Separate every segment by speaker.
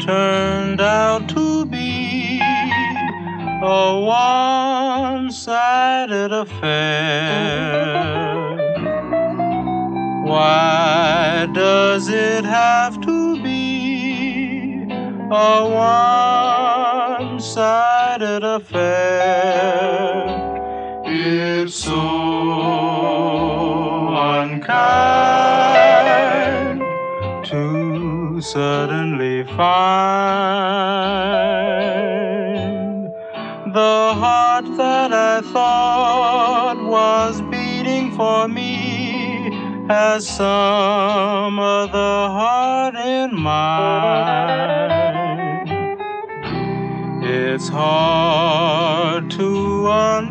Speaker 1: turned out to be a one-sided affair. Why does it have to be a one-sided affair? It's so unkind to suddenly find the heart that I thought was beating for me has some other heart in mind. It's hard to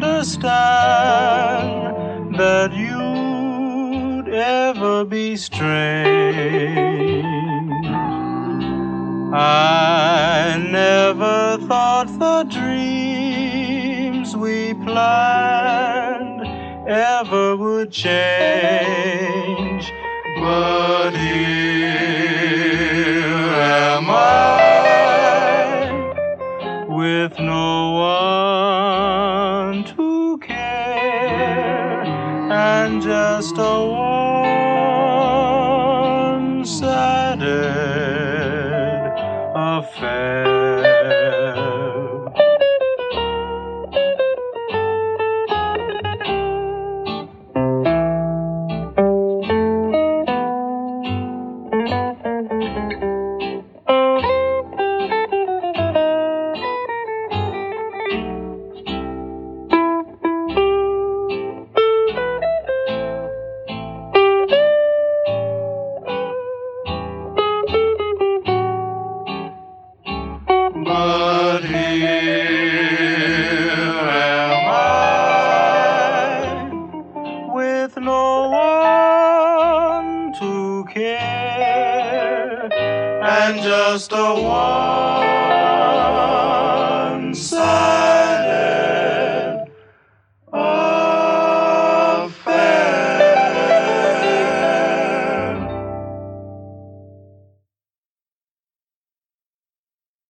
Speaker 1: understand that you'd ever be strange. I never thought the dreams we planned ever would change, but here am I with no one to care and just a one-sided affair. But here am I with no one to care and just a one